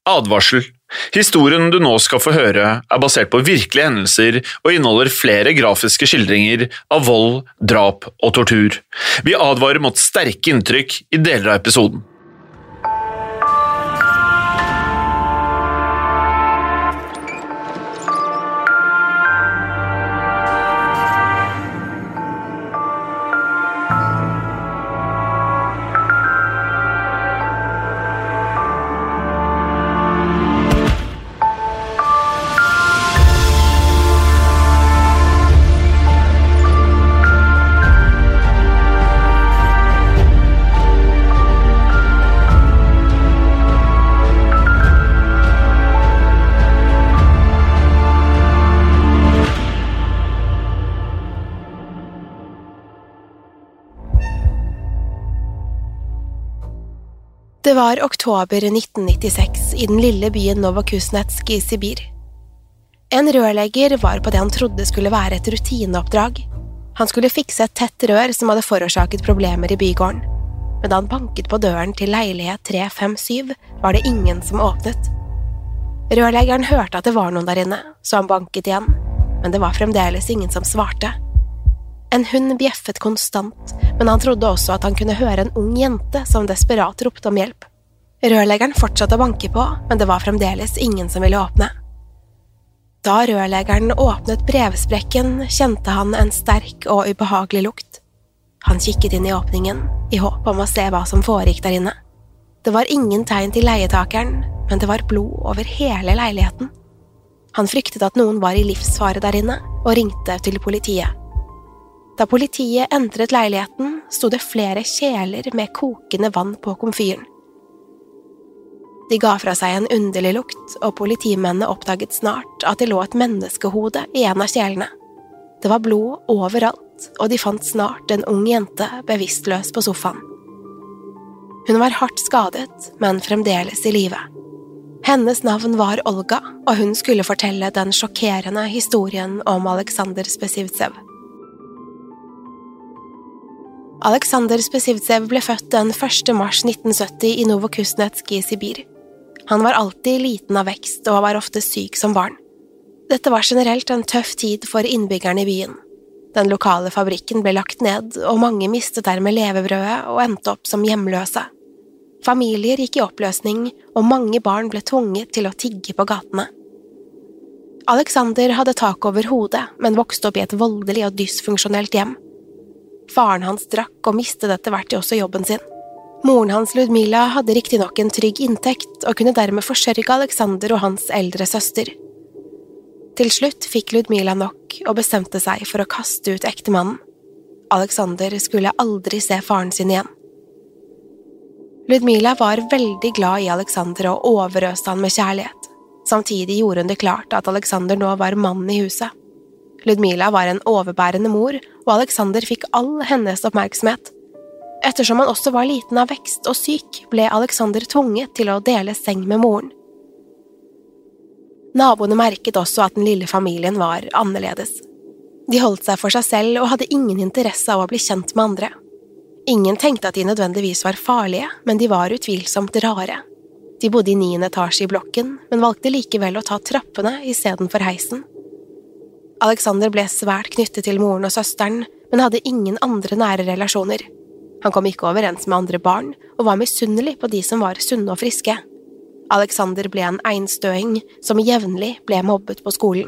Advarsel. Historien du nå skal få høre basert på virkelige hendelser og inneholder flere grafiske skildringer av vold, drap og tortur. Vi advarer mot sterke inntrykk i deler av episoden. Det var oktober 1996 i den lille byen Novokuznetsk i Sibir. En rørlegger var på det han trodde skulle være et rutineoppdrag. Han skulle fikse et tett rør som hadde forårsaket problemer i bygården. Men da han banket på døren til leilighet 357, var det ingen som åpnet. Rørleggeren hørte at det var noen der inne, så han banket igjen, men det var fremdeles ingen som svarte. En hund bjeffet konstant, men han trodde også at han kunne høre en ung jente som desperat ropte om hjelp. Rørleggeren fortsatte å banke på, men det var fremdeles ingen som ville åpne. Da rørleggeren åpnet brevsprekken, kjente han en sterk og ubehagelig lukt. Han kikket inn i åpningen, i håp om å se hva som foregikk der inne. Det var ingen tegn til leietakeren, men det var blod over hele leiligheten. Han fryktet at noen var i livsfare der inne, og ringte til politiet. Da politiet entret leiligheten, sto det flere kjeler med kokende vann på komfyren. De ga fra seg en underlig lukt, og politimennene oppdaget snart at det lå et menneskehode i en av kjelene. Det var blod overalt, og de fant snart en ung jente bevisstløs på sofaen. Hun var hardt skadet, men fremdeles i live. Hennes navn var Olga, og hun skulle fortelle den sjokkerende historien om Aleksandr Spesivtsev. Aleksandr Spesivtsev ble født den 1. mars 1970 i Novokuznetsk i Sibir. Han var alltid liten av vekst og var ofte syk som barn. Dette var generelt en tøff tid for innbyggerne i byen. Den lokale fabrikken ble lagt ned, og mange mistet dermed levebrødet og endte opp som hjemløse. Familier gikk i oppløsning, og mange barn ble tvunget til å tigge på gatene. Aleksandr hadde tak over hodet, men vokste opp i et voldelig og dysfunksjonelt hjem. Faren hans drakk og mistet etter hvert også jobben sin. Moren hans Ludmila hadde riktig nok en trygg inntekt og kunne dermed forsørge Aleksandr og hans eldre søster. Til slutt fikk Ludmila nok og bestemte seg for å kaste ut ektemannen. Aleksandr skulle aldri se faren sin igjen. Ludmila var veldig glad i Aleksandr og overøste han med kjærlighet. Samtidig gjorde hun det klart at Aleksandr nå var mannen i huset. Ludmila var en overbærende mor, og Aleksandr fikk all hennes oppmerksomhet. Ettersom han også var liten av vekst og syk, ble Aleksandr tvunget til å dele seng med moren. Naboene merket også at den lille familien var annerledes. De holdt seg for seg selv og hadde ingen interesse av å bli kjent med andre. Ingen tenkte at de nødvendigvis var farlige, men de var utvilsomt rare. De bodde i 9. etasje i blokken, men valgte likevel å ta trappene i stedet for heisen. Aleksandr ble svært knyttet til moren og søsteren, men hadde ingen andre nære relasjoner. Han kom ikke overens med andre barn, og var misunnelig på de som var sunne og friske. Aleksandr ble en einstøing som jevnlig ble mobbet på skolen.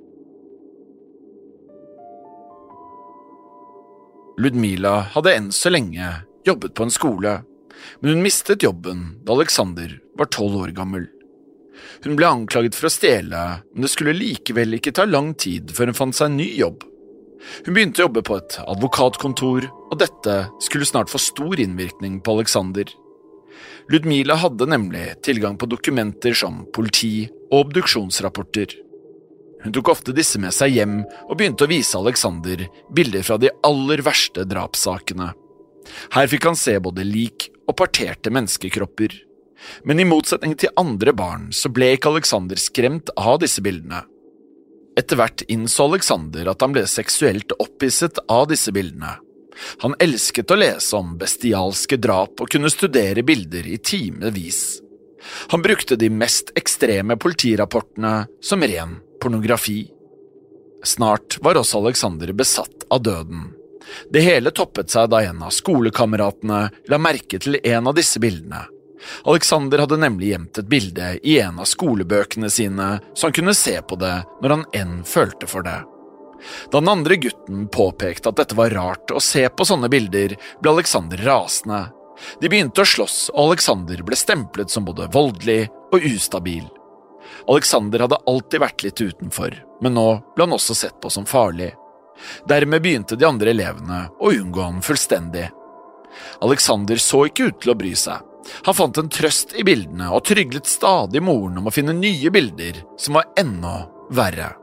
Ludmila hadde enn så lenge jobbet på en skole, men hun mistet jobben da Aleksandr var 12 år gammel. Hun ble anklaget for å stjele, men det skulle likevel ikke ta lang tid før hun fant seg en ny jobb. Hun begynte å jobbe på et advokatkontor, og dette skulle snart få stor innvirkning på Aleksandr. Ludmila hadde nemlig tilgang på dokumenter som politi- og obduksjonsrapporter. Hun tok ofte disse med seg hjem og begynte å vise Aleksandr bilder fra de aller verste drapssakene. Her fikk han se både lik og parterte menneskekropper. Men i motsetning til andre barn så ble ikke Aleksandr skremt av disse bildene. Etter hvert innså Aleksandr at han ble seksuelt opphisset av disse bildene. Han elsket å lese om bestialske drap og kunne studere bilder i timevis. Han brukte de mest ekstreme politirapportene som ren pornografi. Snart var også Alexander besatt av døden. Det hele toppet seg da en av skolekameratene la merke til en av disse bildene. Alexander hadde nemlig gjemt et bilde i en av skolebøkene sine, så han kunne se på det når han enn følte for det. Da den andre gutten påpekte at dette var rart å se på sånne bilder, ble Alexander rasende. De begynte å slåss, og Alexander ble stemplet som både voldelig og ustabil. Alexander hadde alltid vært litt utenfor, men nå ble han også sett på som farlig. Dermed begynte de andre elevene å unngå han fullstendig. Alexander så ikke ut til å bry seg. Han fant en trøst i bildene og tryglet stadig moren om å finne nye bilder som var enda verre.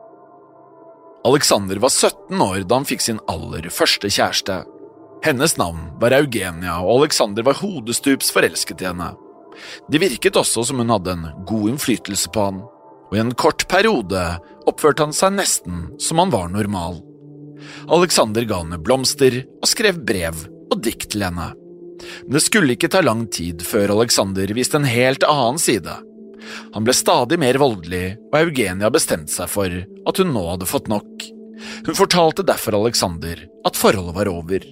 Alexander var 17 år da han fikk sin aller første kjæreste. Hennes navn var Eugenia, og Alexander var hodestups forelsket i henne. Det virket også som hun hadde en god innflytelse på han, og i en kort periode oppførte han seg nesten som han var normal. Alexander ga henne blomster og skrev brev og dikt til henne. Men det skulle ikke ta lang tid før Alexander viste en helt annen side. Han ble stadig mer voldelig, og Eugenia bestemte seg for at hun nå hadde fått nok. Hun fortalte derfor Alexander at forholdet var over.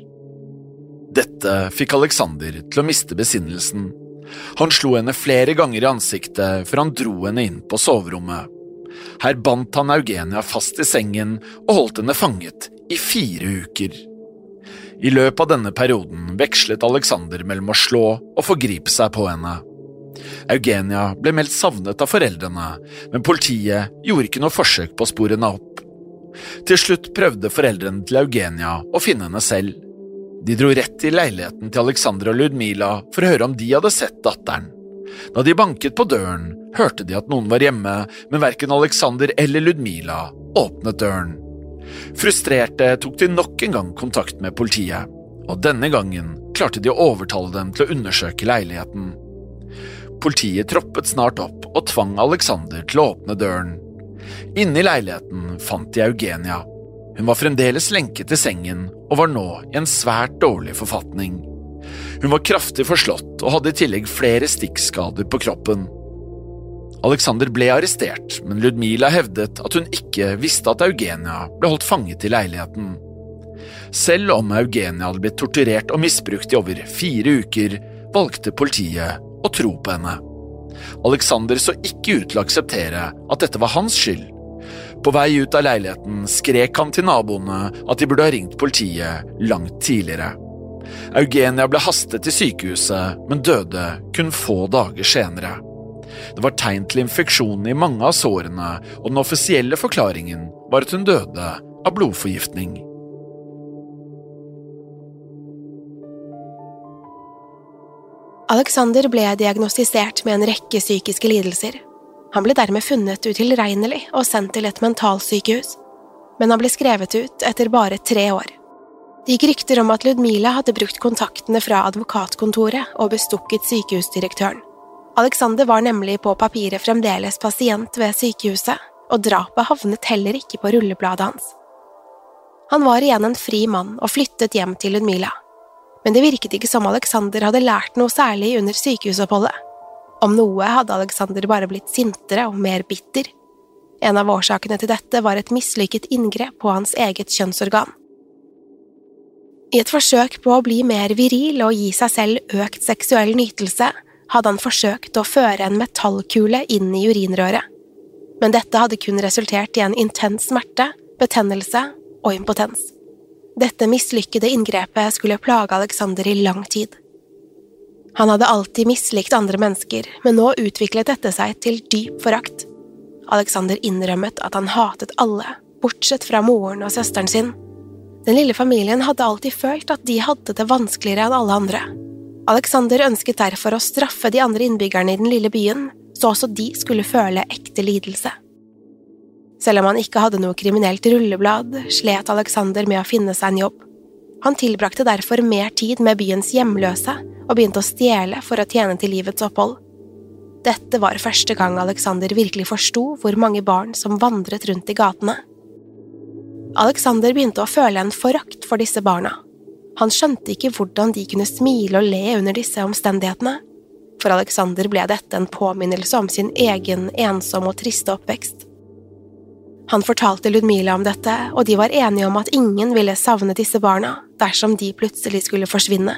Dette fikk Alexander til å miste besinnelsen. Han slo henne flere ganger i ansiktet før han dro henne inn på soverommet. Her bandt han Eugenia fast i sengen og holdt henne fanget i 4 uker. I løpet av denne perioden vekslet Alexander mellom å slå og forgripe seg på henne. Eugenia ble meldt savnet av foreldrene, men politiet gjorde ikke noe forsøk på å spore henne opp. Til slutt prøvde foreldrene til Eugenia å finne henne selv. De dro rett til leiligheten til Alexander og Ludmila for å høre om de hadde sett datteren. Da de banket på døren, hørte de at noen var hjemme, men hverken Alexander eller Ludmila åpnet døren. Frustrerte tok de nok en gang kontakt med politiet, og denne gangen klarte de å overtale dem til å undersøke leiligheten. Politiet troppet snart opp og tvang Alexander til å åpne døren. Inne i leiligheten fant de Eugenia. Hun var fremdeles lenket til sengen og var nå i en svært dårlig forfatning. Hun var kraftig forslått og hadde i tillegg flere stikkskader på kroppen. Alexander ble arrestert, men Ludmila hevdet at hun ikke visste at Eugenia ble holdt fanget i leiligheten. Selv om Eugenia hadde blitt torturert og misbrukt i over 4 uker, valgte politiet å tro på henne. Alexander så ikke ut til å akseptere at dette var hans skyld. På vei ut av leiligheten skrek han til naboene at de burde ha ringt politiet langt tidligere. Eugenia ble hastet til sykehuset, men døde kun få dager senere. Det var tegn til infeksjon i mange av sårene, og den offisielle forklaringen var at hun døde av blodforgiftning. Alexander ble diagnostisert med en rekke psykiske lidelser. Han ble dermed funnet utilregnelig og sendt til et mentalsykehus, men han ble skrevet ut etter bare 3 år. Det gikk rykter om at Ludmila hadde brukt kontaktene fra advokatkontoret og bestukket sykehusdirektøren. Alexander var nemlig på papiret fremdeles pasient ved sykehuset, og drapet havnet heller ikke på rullebladet hans. Han var igjen en fri mann og flyttet hjem til Ludmila. Men det virket ikke som Alexander hadde lært noe særlig under sykehusoppholdet. Om noe hadde Alexander bare blitt sintere og mer bitter. En av årsakene til dette var et mislykket inngrep på hans eget kjønnsorgan. I et forsøk på å bli mer viril og gi seg selv økt seksuell nytelse, hadde han forsøkt å føre en metallkule inn i urinrøret. Men dette hadde kun resultert i en intens smerte, betennelse og impotens. Dette mislykkede inngrepet skulle plage Alexander i lang tid. Han hadde alltid mislikt andre mennesker, men nå utviklet dette seg til dyp forakt. Alexander innrømmet at han hatet alle, bortsett fra moren og søsteren sin. Den lille familien hadde alltid følt at de hadde det vanskeligere enn alle andre. Alexander ønsket derfor å straffe de andre innbyggerne i den lille byen, så også de skulle føle ekte lidelse. Selv om han ikke hadde noe kriminelt rulleblad, slet Alexander med å finne seg en jobb. Han tilbrakte derfor mer tid med byens hjemløse og begynte å stjele for å tjene til livets opphold. Dette var første gang Alexander virkelig forsto hvor mange barn som vandret rundt i gatene. Alexander begynte å føle en forakt for disse barna. Han skjønte ikke hvordan de kunne smile og le under disse omstendighetene. For Alexander ble dette en påminnelse om sin egen ensom og triste oppvekst. Han fortalte Ludmila om dette, og de var enige om at ingen ville savne disse barna dersom de plutselig skulle forsvinne.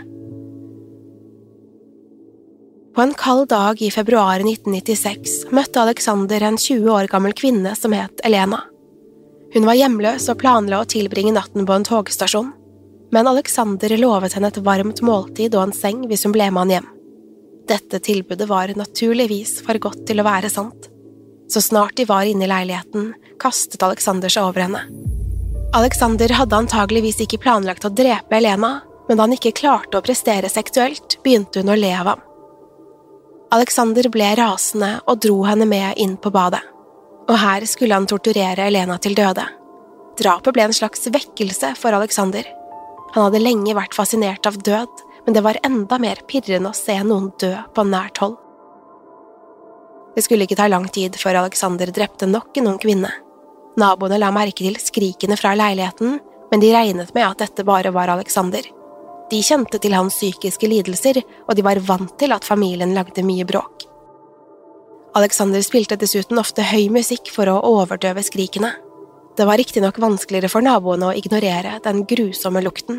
På en kald dag i februar 1996 møtte Alexander en 20 år gammel kvinne som het Elena. Hun var hjemløs og planla å tilbringe natten på en togstasjon, men Alexander lovet henne et varmt måltid og en seng hvis hun ble med han hjem. Dette tilbudet var naturligvis for godt til å være sant. Så snart de var inne i leiligheten, kastet Alexander seg over henne. Alexander hadde antageligvis ikke planlagt å drepe Elena, men da han ikke klarte å prestere seksuelt, begynte hun å le av ham. Alexander ble rasende og dro henne med inn på badet. Og her skulle han torturere Elena til døde. Drapet ble en slags vekkelse for Alexander. Han hadde lenge vært fascinert av død, men det var enda mer pirrende å se noen dø på nært hold. Det skulle ikke ta lang tid før Alexander drepte nok en ung kvinne. Naboene la merke til skrikene fra leiligheten, men de regnet med at dette bare var Alexander. De kjente til hans psykiske lidelser, og de var vant til at familien lagde mye bråk. Alexander spilte dessuten ofte høy musikk for å overdøve skrikene. Det var riktignok vanskeligere for naboene å ignorere den grusomme lukten.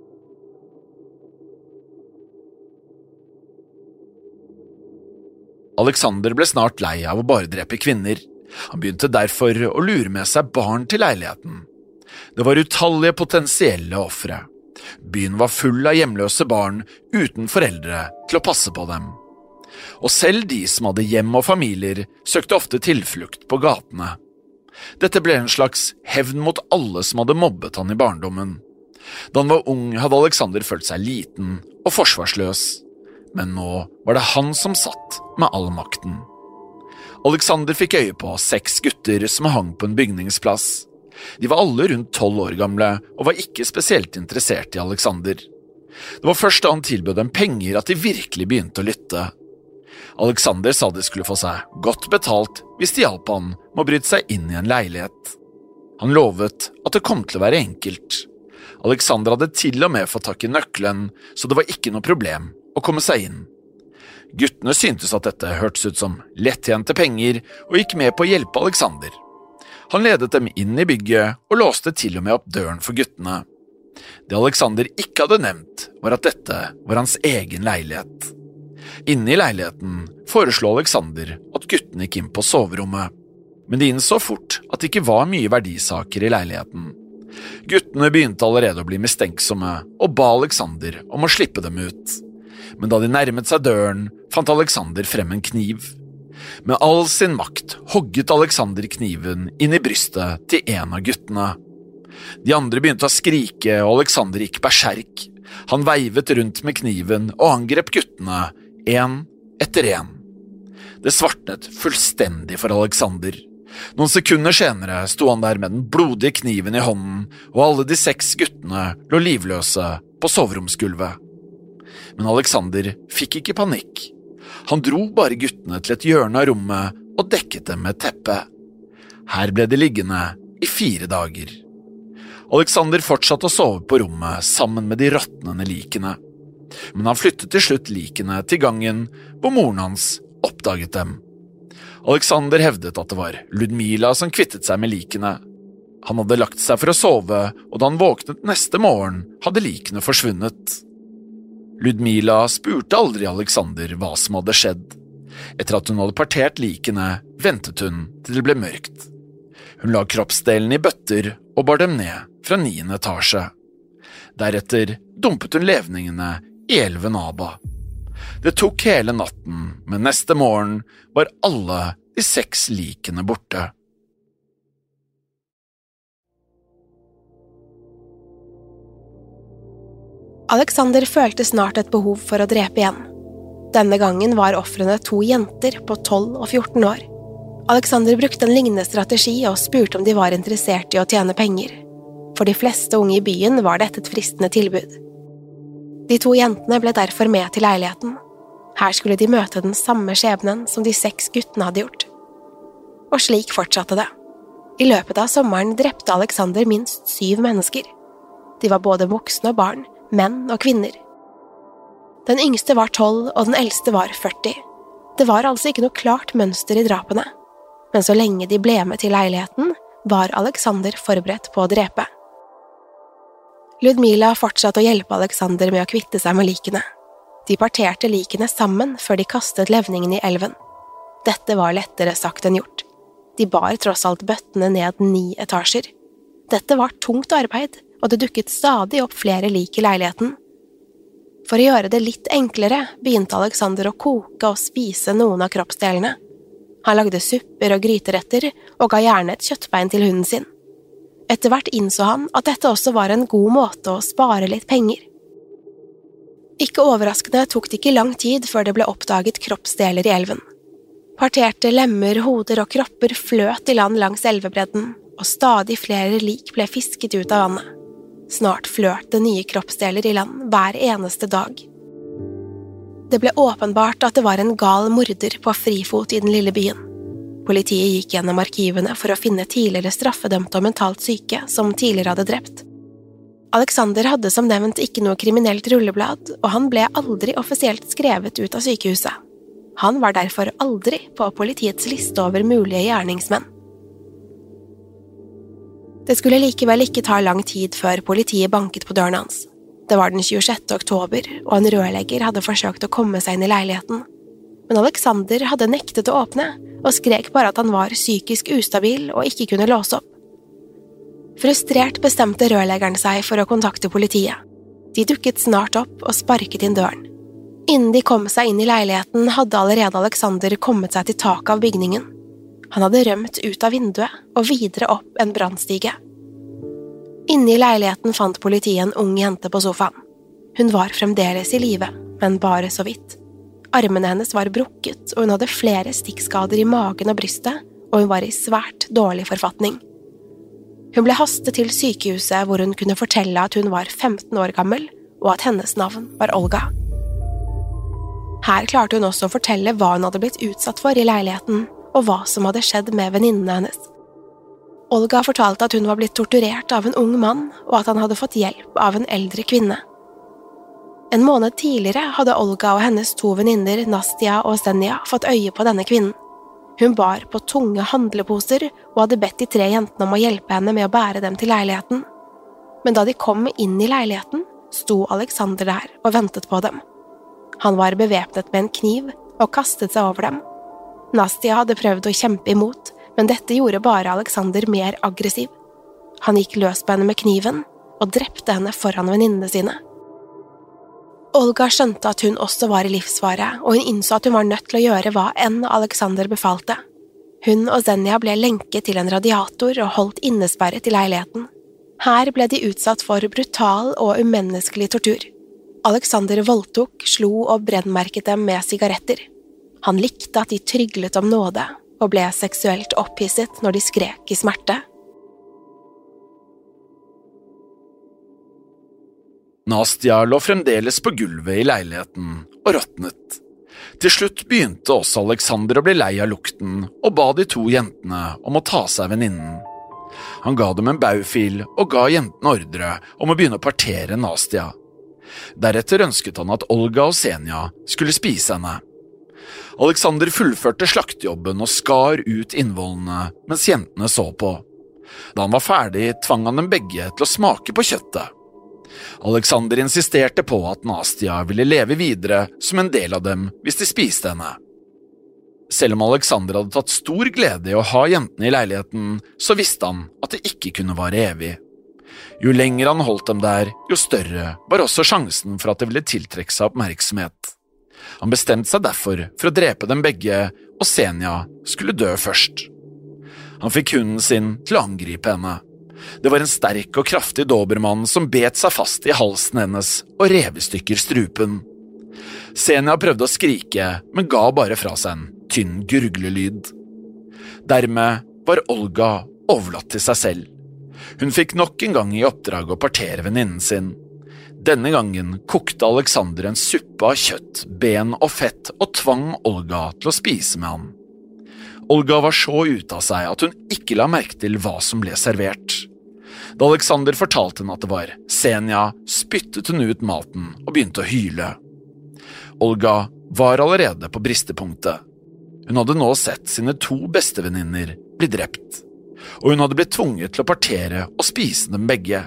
Alexander ble snart lei av å bare drepe kvinner. Han begynte derfor å lure med seg barn til leiligheten. Det var utallige potensielle ofre. Byen var full av hjemløse barn uten foreldre til å passe på dem. Og selv de som hadde hjem og familier, søkte ofte tilflukt på gatene. Dette ble en slags hevn mot alle som hadde mobbet han i barndommen. Da han var ung, hadde Alexander følt seg liten og forsvarsløs, men nå var det han som satt med all makten. Alexander fikk øye på 6 gutter som hang på en bygningsplass. De var alle rundt 12 år gamle og var ikke spesielt interessert i Alexander. Det var først da han tilbød dem penger at de virkelig begynte å lytte. Alexander sa de skulle få seg godt betalt hvis de hjalp han med å bryte seg inn i en leilighet. Han lovet at det kom til å være enkelt. Alexander hadde til og med fått tak i nøkkelen, så det var ikke noe problem å komme seg inn. Guttene syntes at dette hørtes ut som lettjente penger og gikk med på å hjelpe Alexander. Han ledet dem inn i bygget og låste til og med opp døren for guttene. Det Alexander ikke hadde nevnt, var at dette var hans egen leilighet. Inne i leiligheten foreslo Alexander at guttene gikk inn på soverommet, men de innså fort at det ikke var mye verdisaker i leiligheten. Guttene begynte allerede å bli mistenksomme og ba Alexander om å slippe dem ut. Men da de nærmet seg døren, fant Alexander frem en kniv. Med all sin makt hogget Alexander kniven inn i brystet til en av guttene. De andre begynte å skrike, og Alexander gikk berserk. Han veivet rundt med kniven og angrep guttene, en etter en. Det svartnet fullstendig for Alexander. Noen sekunder senere sto han der med den blodige kniven i hånden, og alle de 6 guttene lå livløse på soveromsgulvet. Men Alexander fikk ikke panikk. Han dro bare guttene til et hjørne av rommet og dekket dem med et teppe. Her ble de liggende i 4 dager. Alexander fortsatte å sove på rommet sammen med de råtnende likene. Men han flyttet til slutt likene til gangen hvor moren hans oppdaget dem. Alexander hevdet at det var Ludmila som kvittet seg med likene. Han hadde lagt seg for å sove, og da han våknet neste morgen, hadde likene forsvunnet. Ludmila spurte aldri Alexander hva som hadde skjedd. Etter at hun hadde partert likene, ventet hun til det ble mørkt. Hun la kroppsdelen i bøtter og bar dem ned fra 9. etasje. Deretter dumpet hun levningene i elven Aba. Det tok hele natten, men neste morgen var alle de 6 likene borte. Alexander følte snart et behov for å drepe igjen. Denne gangen var ofrene 2 jenter på 12 og 14 år. Alexander brukte en lignende strategi og spurte om de var interessert i å tjene penger. For de fleste unge i byen var dette et fristende tilbud. De 2 jentene ble derfor med til leiligheten. Her skulle de møte den samme skjebnen som de 6 guttene hadde gjort. Og slik fortsatte det. I løpet av sommeren drepte Alexander minst 7 mennesker. De var både voksne og barn, menn og kvinner. Den yngste var 12, og den eldste var 40. Det var altså ikke noe klart mønster i drapene. Men så lenge de ble med til leiligheten, var Alexander forberedt på å drepe. Ludmila fortsatte å hjelpe Alexander med å kvitte seg med likene. De parterte likene sammen før de kastet levningen i elven. Dette var lettere sagt enn gjort. De bar tross alt bøttene ned 9 etasjer. Dette var tungt arbeid, og det dukket stadig opp flere lik i leiligheten. For å gjøre det litt enklere begynte Alexander å koke og spise noen av kroppsdelene. Han lagde supper og gryteretter og ga gjerne et kjøttbein til hunden sin. Etter hvert innså han at dette også var en god måte å spare litt penger. Ikke overraskende tok det ikke lang tid før det ble oppdaget kroppsdeler i elven. Parterte lemmer, hoder og kropper fløt i land langs elvebredden, og stadig flere lik ble fisket ut av vannet. Snart fløt det nye kroppsdeler i land hver eneste dag. Det ble åpenbart at det var en gal morder på frifot i den lille byen. Politiet gikk gjennom arkivene for å finne tidligere straffedømte og mentalt syke som tidligere hadde drept. Alexander hadde som nevnt ikke noe kriminelt rulleblad, og han ble aldri offisielt skrevet ut av sykehuset. Han var derfor aldri på politiets liste over mulige gjerningsmenn. Det skulle likevel ikke ta lang tid før politiet banket på døren hans. Det var den 26. oktober, og en rørlegger hadde forsøkt å komme seg inn i leiligheten. Men Alexander hadde nektet å åpne, og skrek bare at han var psykisk ustabil og ikke kunne låse opp. Frustrert bestemte rørleggeren seg for å kontakte politiet. De dukket snart opp og sparket inn døren. Innen de kom seg inn i leiligheten, hadde allerede Alexander kommet seg til taket av bygningen. Han hadde rømt ut av vinduet og videre opp en brannstige. Inne i leiligheten fant politiet en ung jente på sofaen. Hun var fremdeles i live, men bare så vidt. Armene hennes var brukket, og hun hadde flere stikkskader i magen og brystet, og hun var i svært dårlig forfatning. Hun ble hastet til sykehuset hvor hun kunne fortelle at hun var 15 år gammel, og at hennes navn var Olga. Her klarte hun også å fortelle hva hun hadde blitt utsatt for i leiligheten, og hva som hadde skjedd med venninnene hennes. Olga fortalte at hun var blitt torturert av en ung mann, og at han hadde fått hjelp av en eldre kvinne. En måned tidligere hadde Olga og hennes 2 venninner, Nastya og Zenia, fått øye på denne kvinnen. Hun bar på tunge handleposer og hadde bedt de 3 jentene om å hjelpe henne med å bære dem til leiligheten. Men da de kom inn i leiligheten, sto Alexander der og ventet på dem. Han var bevæpnet med en kniv og kastet seg over dem. Nastya hadde prøvd å kjempe imot, men dette gjorde bare Alexander mer aggressiv. Han gikk løs på henne med kniven og drepte henne foran venninnene sine. Olga skjønte at hun også var i livsfare, og hun innså at hun var nødt til å gjøre hva enn Alexander befalte. Hun og Zenia ble lenket til en radiator og holdt innesperret i leiligheten. Her ble de utsatt for brutal og umenneskelig tortur. Alexander voldtok, slo og brennmerket dem med sigaretter. Han likte at de tryglet om nåde, og ble seksuelt opphisset når de skrek i smerte. Nastya lå fremdeles på gulvet i leiligheten og råtnet. Til slutt begynte også Alexander å bli lei av lukten og ba de 2 jentene om å ta seg venninnen. Han ga dem en baufil og ga jentene ordre om å begynne å partere Nastya. Deretter ønsket han at Olga og Zenia skulle spise henne. Alexander fullførte slaktejobben og skar ut innvollene mens jentene så på. Da han var ferdig, tvang han dem begge til å smake på kjøttet. Alexander insisterte på at Nastya ville leve videre som en del av dem hvis de spiste henne. Selv om Alexander hadde tatt stor glede i å ha jentene i leiligheten, så visste han at det ikke kunne vare evig. Jo lenger han holdt dem der, jo større var også sjansen for at det ville tiltrekke seg oppmerksomhet. Han bestemte seg derfor for å drepe dem begge, og Zenia skulle dø først. Han fikk hunden sin til å angripe henne. Det var en sterk og kraftig dobermann som bet seg fast i halsen hennes og rev i stykker strupen. Zenia prøvde å skrike, men ga bare fra seg en tynn gurglelyd. Dermed var Olga overlatt til seg selv. Hun fikk nok en gang i oppdrag å partere venninnen sin. Denne gangen kokte Alexander en suppe av kjøtt, ben og fett og tvang Olga til å spise med han. Olga var så ute av seg at hun ikke la merke til hva som ble servert. Da Alexander fortalte henne at det var Zenia, spyttet hun ut maten og begynte å hyle. Olga var allerede på bristepunktet. Hun hadde nå sett sine 2 bestevenninner bli drept, og hun hadde blitt tvunget til å partere og spise dem begge.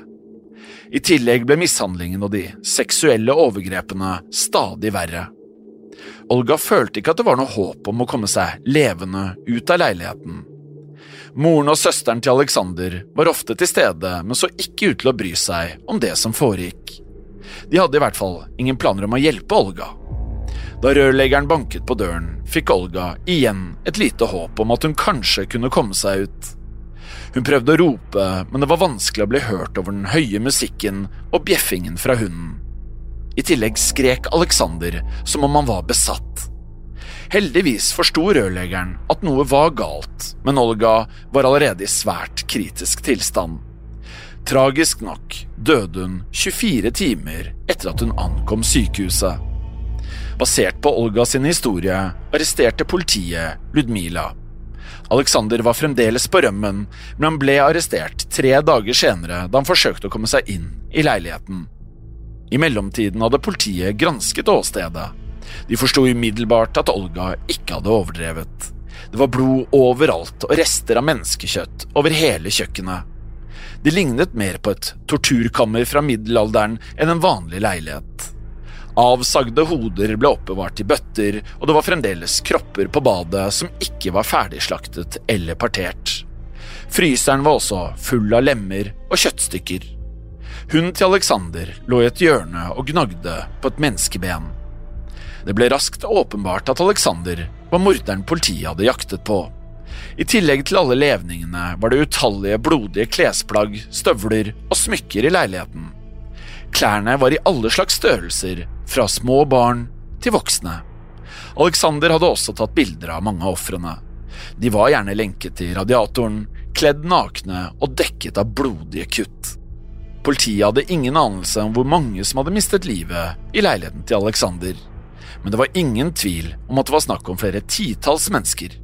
I tillegg ble mishandlingen og de seksuelle overgrepene stadig verre. Olga følte ikke at det var noe håp om å komme seg levende ut av leiligheten. Moren og søsteren til Alexander var ofte til stede, men så ikke ut til å bry seg om det som foregikk. De hadde i hvert fall ingen planer om å hjelpe Olga. Da rørleggeren banket på døren, fikk Olga igjen et lite håp om at hun kanskje kunne komme seg ut. Hun prøvde å rope, men det var vanskelig å bli hørt over den høye musikken og bjeffingen fra hunden. I tillegg skrek Alexander som om han var besatt. Heldigvis forstod rørleggeren at noe var galt, men Olga var allerede i svært kritisk tilstand. Tragisk nok døde hun 24 timer etter at hun ankom sykehuset. Basert på Olga sin historie arresterte politiet Ludmila. Alexander var fremdeles på rømmen, men han ble arrestert 3 dager senere da han forsøkte å komme seg inn i leiligheten. I mellomtiden hadde politiet gransket åstedet. De forstod umiddelbart at Olga ikke hadde overdrevet. Det var blod overalt og rester av menneskekjøtt over hele kjøkkenet. Det lignet mer på et torturkammer fra middelalderen enn en vanlig leilighet. Avsagde hoder ble oppbevart i bøtter, og det var fremdeles kropper på badet som ikke var ferdigslaktet eller partert. Fryseren var også full av lemmer og kjøttstykker. Hunden til Alexander lå i et hjørne og gnagde på et menneskeben. Det ble raskt åpenbart at Alexander var morderen politiet hadde jaktet på. I tillegg til alle levningene var det utallige blodige klesplagg, støvler og smykker i leiligheten. Klærne var i alle slags størrelser, fra små barn til voksne. Alexander hadde også tatt bilder av mange av ofrene. De var gjerne lenket til radiatoren, kledd nakne og dekket av blodige kutt. Politiet hadde ingen anelse om hvor mange som hadde mistet livet i leiligheten til Alexander, men det var ingen tvil om at det var snakk om flere titalls mennesker.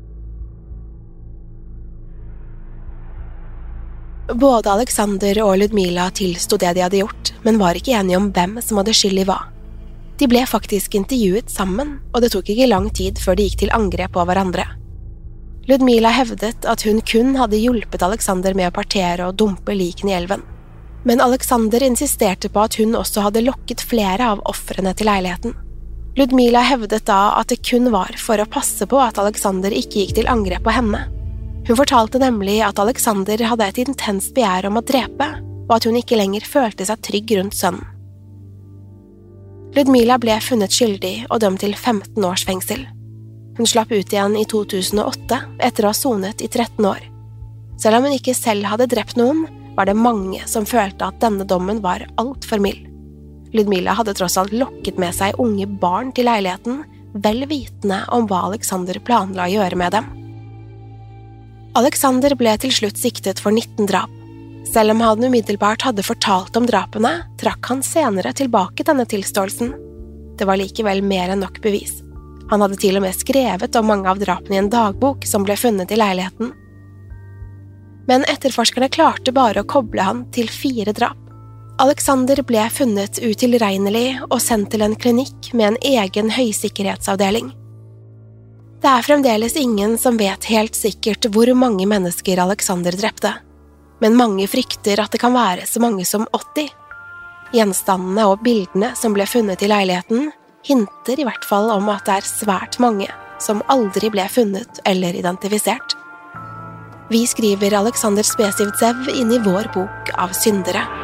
Både Alexander og Ludmila tilstod det de hadde gjort, men var ikke enige om hvem som hadde skyld i hva. De ble faktisk intervjuet sammen, og det tok ikke lang tid før de gikk til angrep på hverandre. Ludmila hevdet at hun kun hadde hjulpet Alexander med å partere og dumpe likene i elven. Men Alexander insisterte på at hun også hadde lokket flere av ofrene til leiligheten. Ludmila hevdet da at det kun var for å passe på at Alexander ikke gikk til angrep på henne. Hun fortalte nemlig at Alexander hadde et intenst begjær om å drepe, og at hun ikke lenger følte seg trygg rundt sønnen. Ludmila ble funnet skyldig og dømt til 15 års fengsel. Hun slapp ut igjen i 2008 etter å ha sonet i 13 år. Selv om hun ikke selv hadde drept noen, var det mange som følte at denne dommen var alt for mild. Ludmila hadde tross alt lokket med seg unge barn til leiligheten, vel vitende om hva Alexander planla å gjøre med dem. Alexander ble til slutt siktet for 19 drap. Selv om han umiddelbart hadde fortalt om drapene, trakk han senere tilbake denne tilståelsen. Det var likevel mer enn nok bevis. Han hadde til og med skrevet om mange av drapene i en dagbok som ble funnet i leiligheten. Men etterforskerne klarte bare å koble han til 4 drap. Alexander ble funnet utilregnelig og sendt til en klinikk med en egen høysikkerhetsavdeling. Det er fremdeles ingen som vet helt sikkert hvor mange mennesker Alexander drepte, men mange frykter at det kan være så mange som 80. Gjenstandene og bildene som ble funnet i leiligheten hinter i hvert fall om at det er svært mange som aldri ble funnet eller identifisert. Vi skriver Alexander Spesivtsev inn i vår bok av syndere.